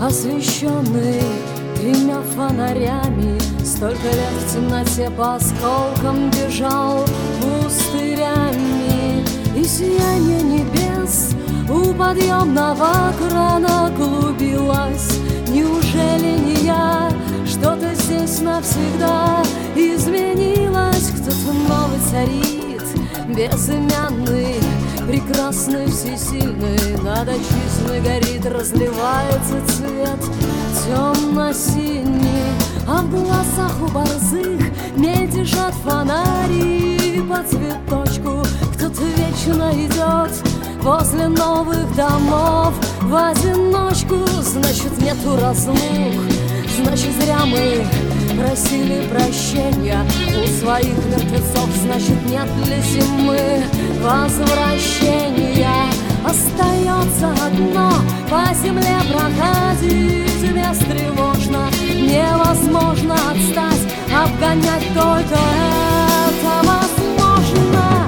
освещенный тремя фонарями. Столько лет в темноте по осколкам бежал пустырями, и сияние небес у подъемного крана клубилось. Неужели не я? Что-то здесь навсегда изменилось. Кто-то новый царит, безымянный, прекрасный, всесильный. Над отчизной горит, разливается цвет темно-синий, а в глазах у борзых мельтешат фонари по цветочку. Кто-то вечно идет возле новых домов в одиночку. Значит, нету разлук, значит, зря мы просили прощения у своих мертвецов. Значит, нет для зимы возвращения. Остается одно — по земле проходить бестревожно. Невозможно отстать, обгонять только это возможно.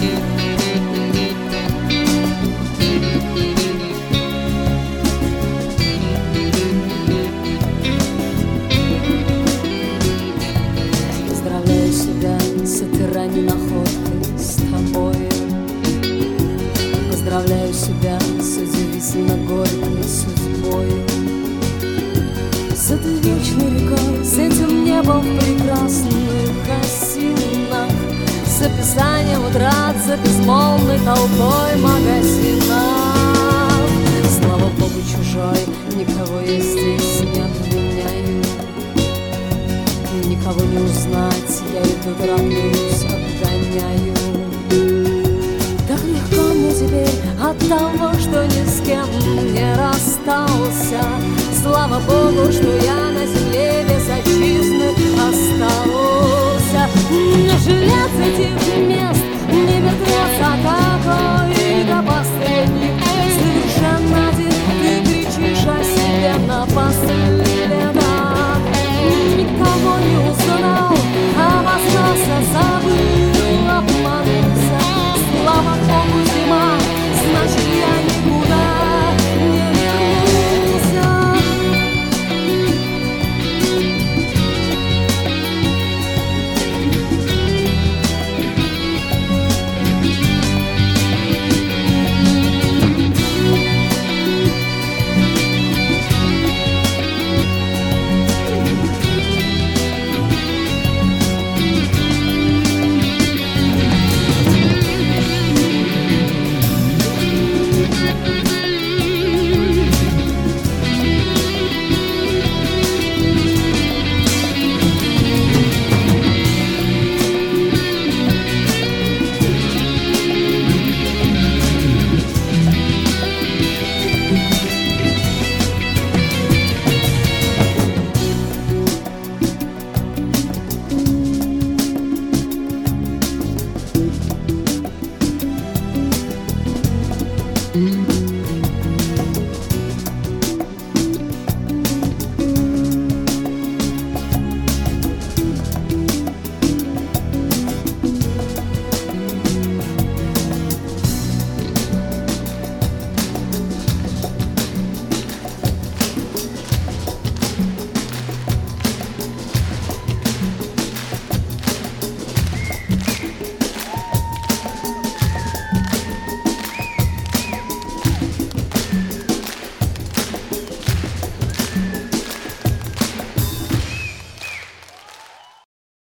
Поздравляю себя с этой ранней находкой, с тобой. Поздравляю себя с удивительно горькой судьбой, с этой вечной рекой, с этим небом в прекрасных осинах, с описанием утрат за безмолвной толпой магазинов. Слава Богу, чужой, никого я здесь не обвиняю, никого не узнать, я иду, тороплюсь, обгоняю. Так легко мне теперь от того, что ни с кем не расстался. Слава Богу, что